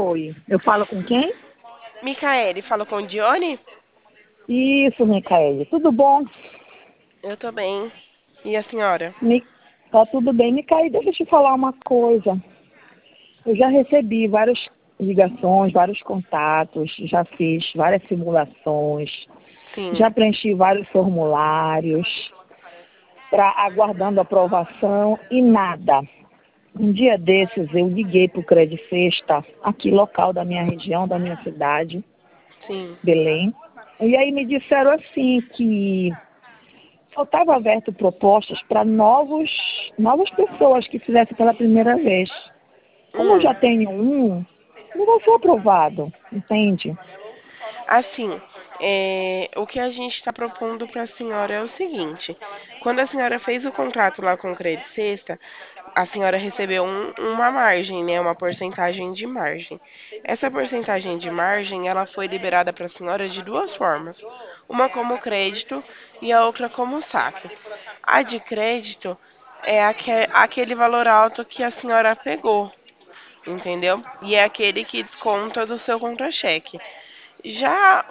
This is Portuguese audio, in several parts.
Oi, eu falo com quem? Micaele, fala com o Dione? Isso, Micaele. Tudo bom? Eu tô bem. E a senhora? Tá tudo bem. Micaele, deixa eu te falar uma coisa. Eu já recebi várias ligações, vários contatos, já fiz várias simulações, Sim. já preenchi vários formulários, aguardando aprovação e nada. Um dia desses eu liguei para o Credit Sexta, aqui local da minha região, da minha cidade, Sim. Belém. E aí me disseram assim que só estava aberto propostas para novas pessoas que fizessem pela primeira vez. Como eu já tenho não vai ser aprovado, entende? Assim, o que a gente está propondo para a senhora é o seguinte: quando a senhora fez o contrato lá com o Credit Sexta, a senhora recebeu uma margem, né? Uma porcentagem de margem. Essa porcentagem de margem, ela foi liberada para a senhora de duas formas: uma como crédito e a outra como saque. A de crédito é aquele valor alto que a senhora pegou, entendeu? E é aquele que desconta do seu contra-cheque. Já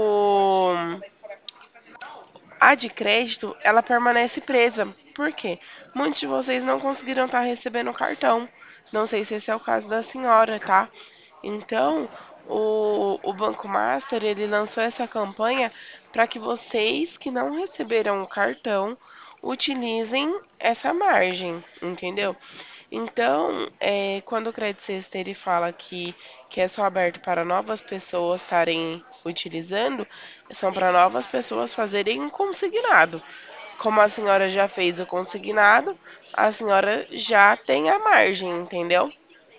a de crédito, ela permanece presa. Por quê? Muitos de vocês não conseguiram estar recebendo o cartão. Não sei se esse é o caso da senhora, tá? Então, o Banco Master, ele lançou essa campanha para que vocês que não receberam o cartão utilizem essa margem, entendeu? Então, quando o Credit Sexta ele fala que é só aberto para novas pessoas estarem utilizando, são para novas pessoas fazerem um consignado. Como a senhora já fez o consignado, a senhora já tem a margem, entendeu?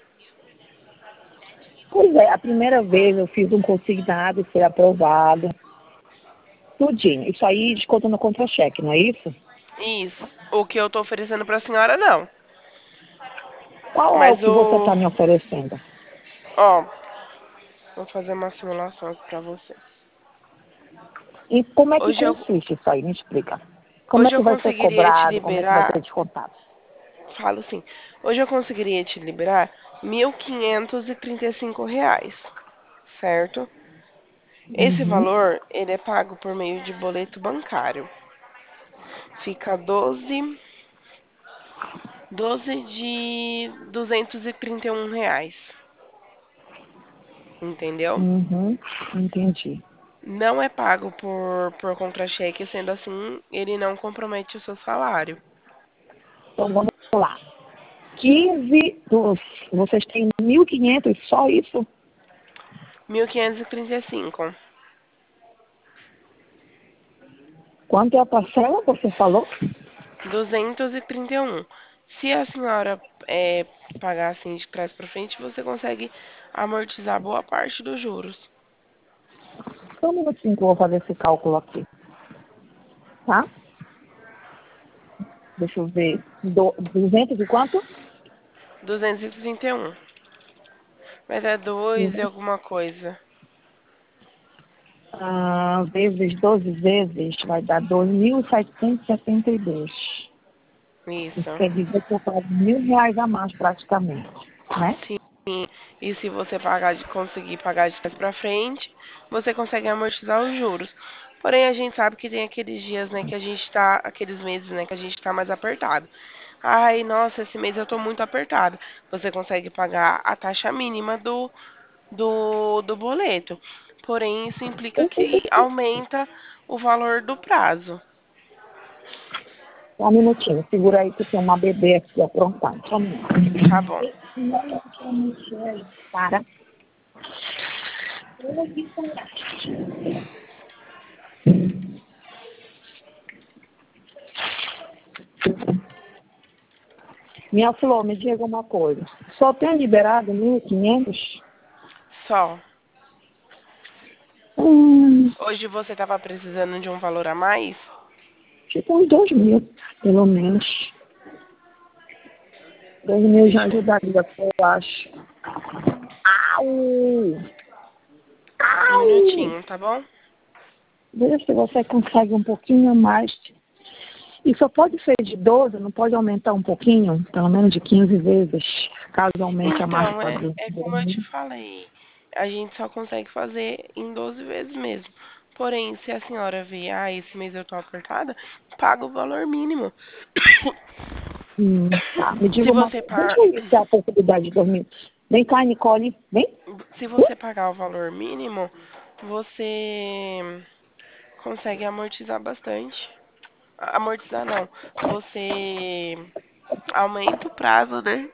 Pois é, a primeira vez eu fiz um consignado, foi aprovado, tudinho. Isso aí desconta no contra-cheque, não é isso? Isso. O que eu tô oferecendo para a senhora, não. Qual é o Mas que você está me oferecendo? ó, vou fazer uma simulação aqui para você. E como é que Hoje eu, consiste isso aí? Me explica. Como é hoje que eu vai ser conseguiria te cobrado? Como é que vai ser liberar, descontado? falo assim, hoje eu conseguiria te liberar R$ 1.535, certo? Esse Uhum, valor, ele é pago por meio de boleto bancário. Fica 12 de R$ 231, entendeu? entendi. Não é pago por contra-cheque, sendo assim, ele não compromete o seu salário. Então vamos lá. 15 vocês têm 1.500 só isso? 1.535. Quanto é a parcela, você falou? 231. Se a senhora pagar assim de trás para frente, você consegue amortizar boa parte dos juros. Só um minutinho que eu vou fazer esse cálculo aqui, tá? Deixa eu ver. 200 e quanto? 231. Mas é 2 e 200, alguma coisa. vezes 12 vezes vai dar 2.772. Isso Isso. quer dizer que eu pago R$ 1.000 a mais praticamente, né? Sim. E se você conseguir pagar de trás para frente, você consegue amortizar os juros. Porém, a gente sabe que tem aqueles dias, né, que a gente tá, aqueles meses, né, que a gente tá mais apertado. Ai, nossa, esse mês eu tô muito apertado. Você consegue pagar a taxa mínima do boleto. Porém, isso implica que aumenta o valor do prazo. Só um minutinho, segura aí que tem uma bebê aqui aprontando. Só um minuto. Tá bom. Para. Minha flor, me diga uma coisa. Só tem liberado 1.500? Só. Hum, Hoje você estava precisando de um valor a mais? tipo uns 2.000, pelo menos. 2.000 já Deixa eu. ajudaria, eu acho. Au! Um Au! minutinho, tá bom? Vê se você consegue um pouquinho mais. E só pode ser de 12, não pode aumentar um pouquinho, pelo menos de 15 vezes, caso aumente a Então, marca do é como eu te dormir. falei, a gente só consegue fazer em 12 vezes mesmo. Porém, se a senhora vê, esse mês eu tô apertada, paga o valor mínimo. Tá, me Se diga uma você, coisa. Deixa eu ver se há a possibilidade de dormir. Vem cá, Nicole. Vem. se você pagar o valor mínimo, você consegue amortizar bastante. Amortizar não. Você aumenta o prazo, né?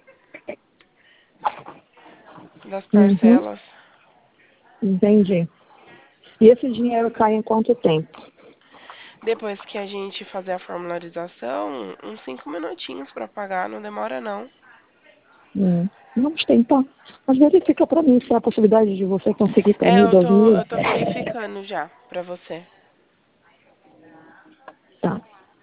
Das Uhum, parcelas. entendi. E esse dinheiro cai em quanto tempo? Depois que a gente fazer a formularização, uns 5 minutinhos pra pagar, não demora não. Vamos tentar. Mas verifica para mim se há a possibilidade de você conseguir para É, mim eu 2 tô, mil. eu tô verificando já pra você. Tá.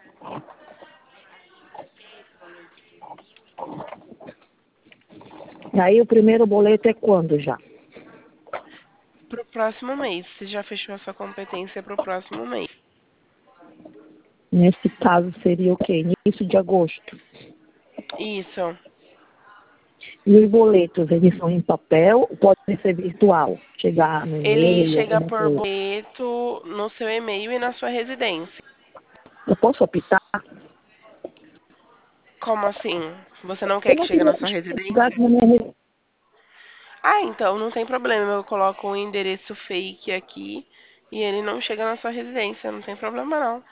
E aí o primeiro boleto é quando já? Pro próximo mês. Você já fechou a sua competência pro próximo mês. Nesse caso seria o quê? Início de agosto. Isso. E os boletos, eles são em papel ou podem ser virtual? Chegar no Ele e-mail, chega alguma por coisa. boleto no seu e-mail e na sua residência. Eu posso optar? Como assim? Você não Eu quer que não chegue queria na sua chegar residência? na minha residência. Então não tem problema. Eu coloco um endereço fake aqui e ele não chega na sua residência. Não tem problema não.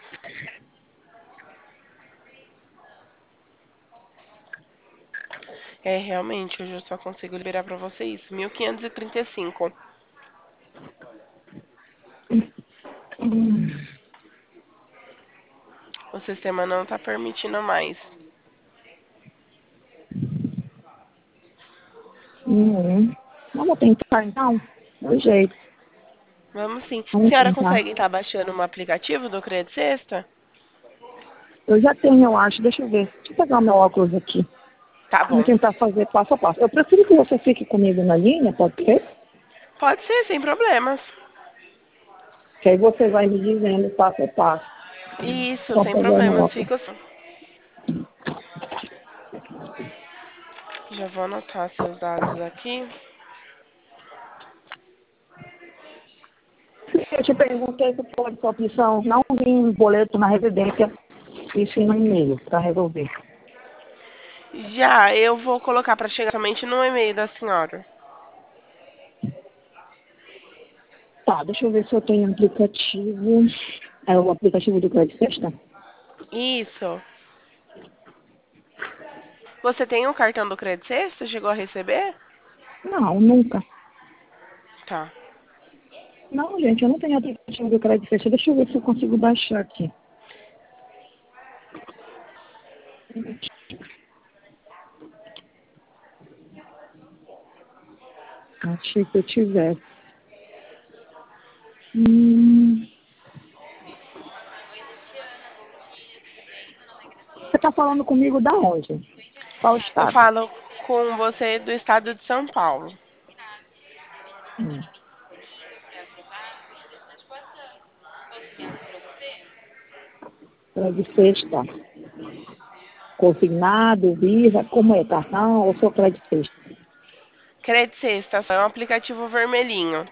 É, realmente, hoje eu só consigo liberar pra você isso. 1535. O sistema não tá permitindo mais. Vamos tentar então? Do jeito. Vamos sim. A Vamos senhora tentar. consegue estar baixando um aplicativo do Credit Sexta? Eu já tenho, eu acho. Deixa eu ver. Deixa eu pegar o meu óculos aqui. Tá Vamos bom. tentar fazer passo a passo. Eu prefiro que você fique comigo na linha, pode ser? Pode ser, sem problemas. Que aí você vai me dizendo passo a passo. Isso, Só sem pegar meu problemas. óculos. Fica assim. Já vou anotar seus dados aqui. Eu te perguntei se pode sua opção não vir em boleto na residência e sim no e-mail para resolver. Já, eu vou colocar pra chegar somente no e-mail da senhora. Tá, deixa eu ver se eu tenho um aplicativo. É o aplicativo do Credit Sexta? Isso. Você tem o cartão do Credit Sexta? Chegou a receber? Não, nunca. Tá. Não, gente, eu não tenho aplicativo do Credit Sexta. Deixa eu ver se eu consigo baixar aqui. Achei que eu tivesse. Hum, Você está falando comigo da onde? Qual Eu estado? falo com você do estado de São Paulo. Hum. Credit Sexta. Consignado, Visa, como é? Cartão ou só Credit Sexta? Credit Sexta é um aplicativo vermelhinho.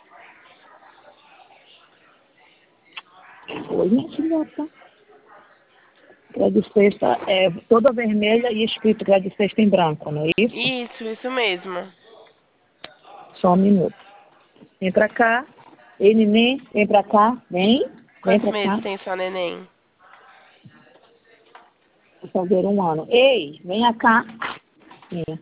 Oi, minha filhota. Credit Sexta é toda vermelha e escrito Credit Sexta em branco, não é isso? Isso mesmo. Só um minuto. Vem pra cá. Ei, neném, vem pra cá. Vem. Vem Quantos pra meses cá. tem sua neném? Vou fazer 1 ano. Ei, venha cá. Vem.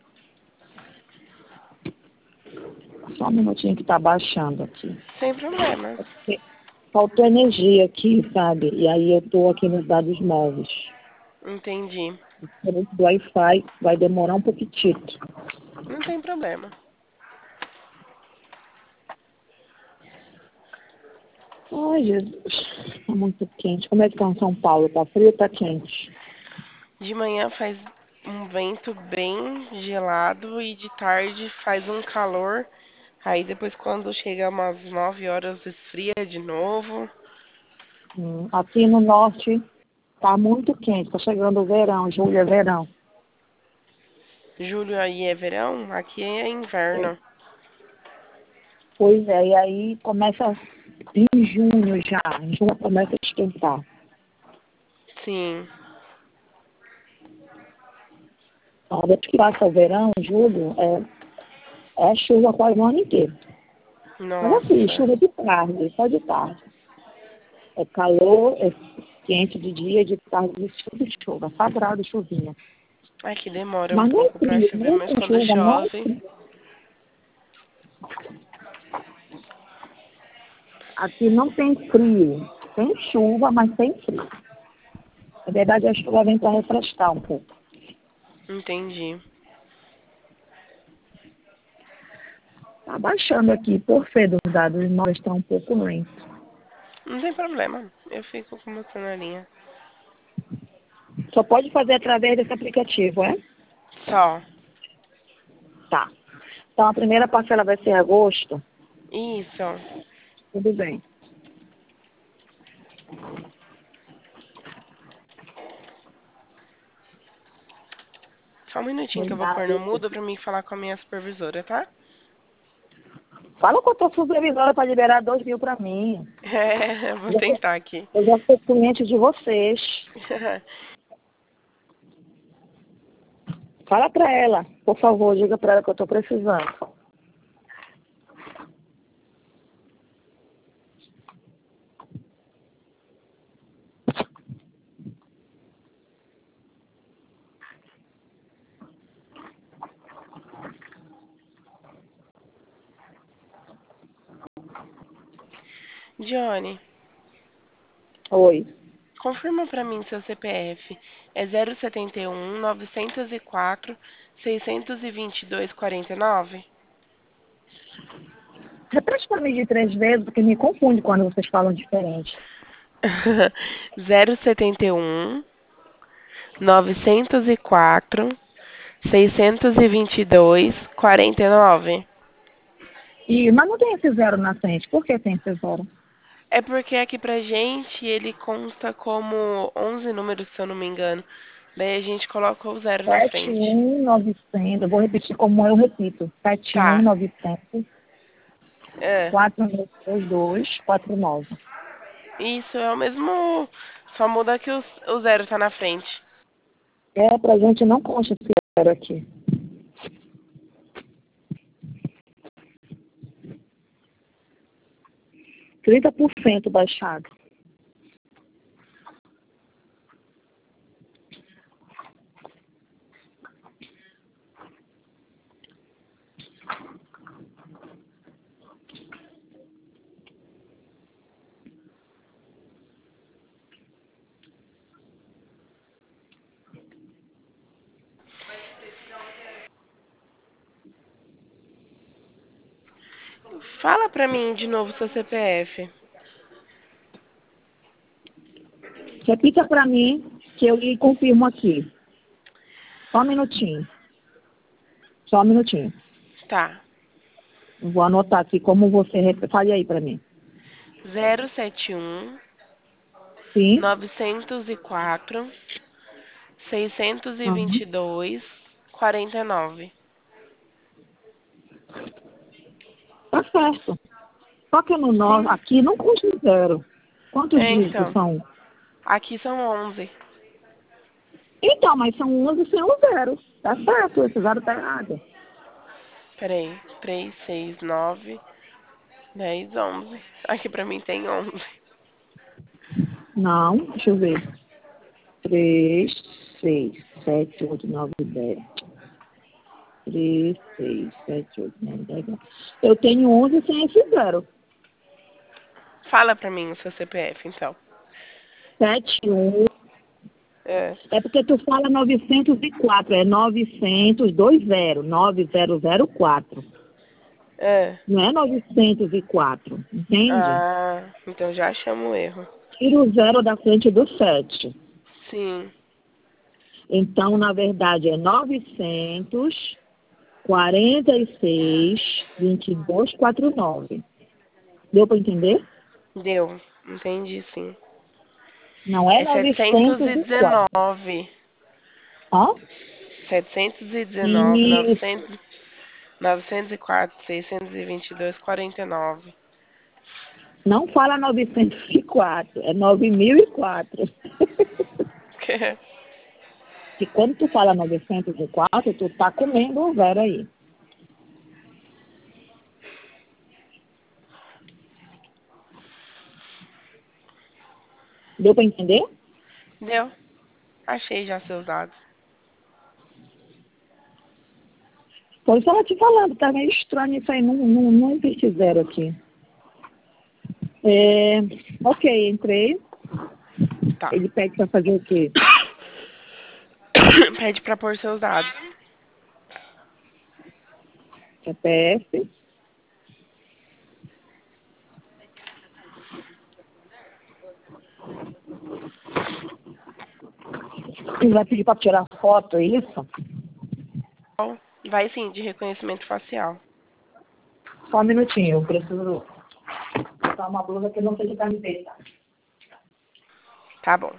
Só um minutinho que tá baixando aqui. Sem problemas. Faltou energia aqui, sabe? E aí eu tô aqui nos dados móveis. Entendi. Do Wi-Fi vai demorar um pouquitito. Não tem problema. Ai, Jesus. Tá muito quente. Como é que tá em São Paulo? Tá frio ou tá quente? De manhã faz um vento bem gelado e de tarde faz um calor. Aí depois quando chega umas 9 horas esfria de novo. Aqui no norte Tá muito quente, tá chegando o verão, julho é verão. Julho aí é verão? Aqui é inverno. Pois é, e aí começa em junho já. Em junho começa a esquentar. Sim. A hora que passa o verão, julho, é chuva quase o ano inteiro. Mas assim, Nossa. chuva de tarde, só de tarde. É calor, é quente de dia, de tarde, chuva e chuva. 4 graus de chuvinha. Ai, que demora um Mas não é pouco pra frio, chover, nem mas com quando chuva, não é chove. frio. Aqui não tem frio. Tem chuva, mas tem frio. Na verdade, a chuva vem para refrescar um pouco. Entendi. Tá baixando aqui, por ser dos dados, nós estão um pouco lentos. Não tem problema. Eu fico com você na linha. Só pode fazer através desse aplicativo, é? Só. Tá. Então, a primeira parcela vai ser agosto. Isso. Tudo bem. Só um minutinho que eu vou pôr no Cuidado. mudo pra mim falar com a minha supervisora, tá? Fala com a tua supervisora para liberar 2 mil para mim. É, eu vou tentar aqui. Eu já sou cliente de vocês. Fala para ela, por favor, diga para ela que eu estou precisando. Johnny, Oi. confirma pra mim seu CPF. É 071 904 622 49? Repete para mim de 3 vezes, porque me confunde quando vocês falam diferente. 071 904 622 49. Mas não tem esse zero na frente. Por que tem esse zero? É porque aqui pra gente ele consta como 11 números, se eu não me engano. Daí a gente coloca o zero na frente. 71900, eu vou repetir como eu repito. Tá. 71900 É. 492249. Isso é o mesmo. Só muda que o zero tá na frente. Pra gente não consta esse zero aqui. 30% baixado. Fala pra mim de novo seu CPF. Repita para mim que eu lhe confirmo aqui. Só um minutinho. Só um minutinho. Tá. Vou anotar aqui como você... Fale aí para mim. 071 Sim? 904 Uhum. 622 49. Tá certo. Só que no nosso, Sim. aqui não consta zero. Quantos É, dígitos então. são? Aqui são 11. Então, mas são 11 sem o zero. Tá certo, esse zero tá errado. Peraí. 3, 6, 9, 10, 11. Aqui pra mim tem 11. Não, deixa eu ver. 3, 6, 7, 8, 9, 10. 3, 6, 7, 8, 9, 10. Eu tenho 11 sem esse zero. Fala pra mim o seu CPF, então. 7, 1. É. É porque tu fala 904. É 900, 9004. É. Não é 904. Entende? Ah, então já chama o erro. Tira o zero da frente do 7. Sim. Então, na verdade, é 946, 2249. Deu para entender? Deu. Entendi, sim. Não é É 904. 719. Hã? 719, Isso. 900, 904, 622, 49. Não fala 904, é 9004. Que quando tu fala 904, tu tá comendo o zero aí. Deu pra entender? Deu? Achei já seus dados. Por isso ela te falando, tá meio estranho isso aí, não existe zero aqui. É, ok, entrei. Tá. Ele pede pra fazer o quê? Pede pra pôr seus dados. CPF. Ele vai pedir pra tirar foto, é isso? Vai sim, de reconhecimento facial. Só um minutinho, eu preciso botar uma blusa que não seja camiseta. Tá bom.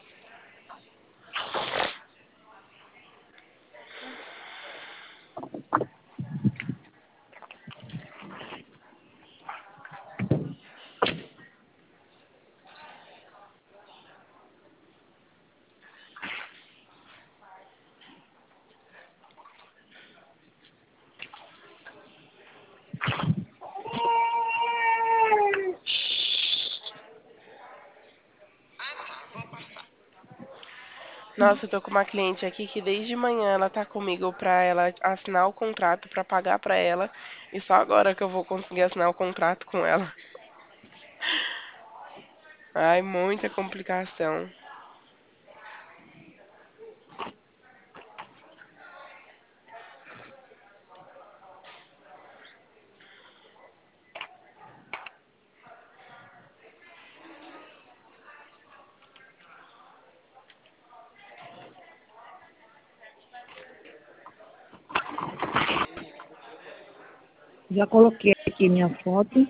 Nossa, eu tô com uma cliente aqui que desde manhã ela tá comigo pra ela assinar o contrato pra pagar pra ela. E só agora que eu vou conseguir assinar o contrato com ela. Ai, muita complicação. Já coloquei aqui minha foto.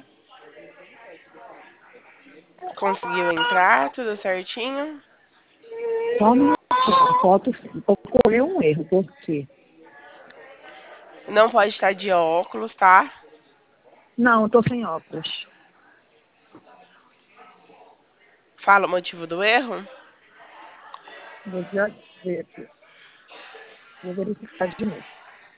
Conseguiu entrar, tudo certinho? Só minha foto. Ocorreu um erro, por quê? Não pode estar de óculos, tá? Não, eu tô sem óculos. Fala o motivo do erro? Vou já ver aqui. Vou verificar de novo.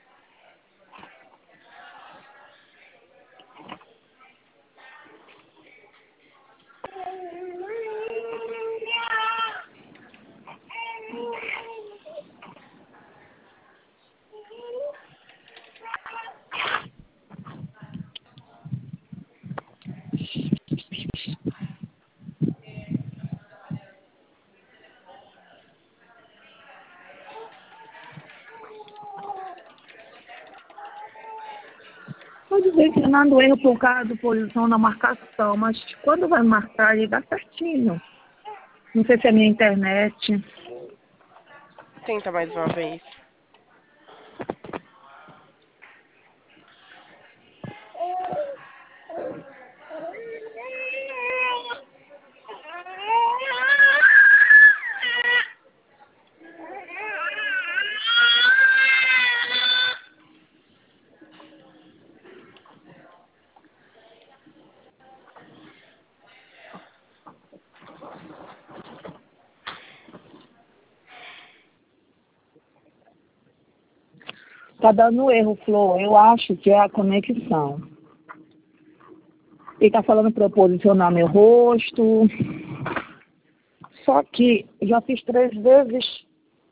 Pode dizer que não dando erro por causa da posição na marcação, mas quando vai marcar, ele dá certinho. Não sei se é minha internet. Tenta mais uma vez. Tá dando erro, Flor. Eu acho que é a conexão. Ele tá falando para eu posicionar meu rosto. Só que eu já fiz 3 vezes.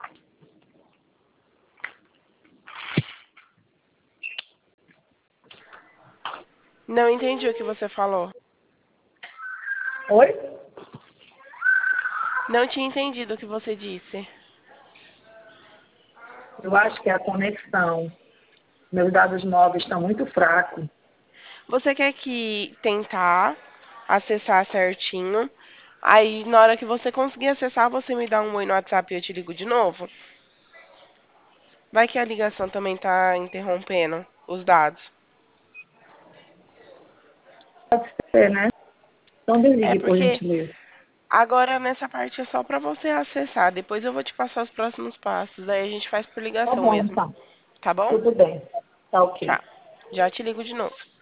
Não entendi o que você falou. Oi? Não tinha entendido o que você disse. Eu acho que é a conexão. Meus dados móveis estão muito fracos. Você quer que tentar acessar certinho? Aí, na hora que você conseguir acessar, você me dá um oi no WhatsApp e eu te ligo de novo? Vai que a ligação também tá interrompendo os dados. Pode ser, né? Então É desligue, por porque gentileza. Agora nessa parte é só pra você acessar. Depois eu vou te passar os próximos passos. Daí a gente faz por Tá ligação bom, mesmo. então. Tá bom? Tudo bem. Tá Tchau. ok. Já te ligo de novo.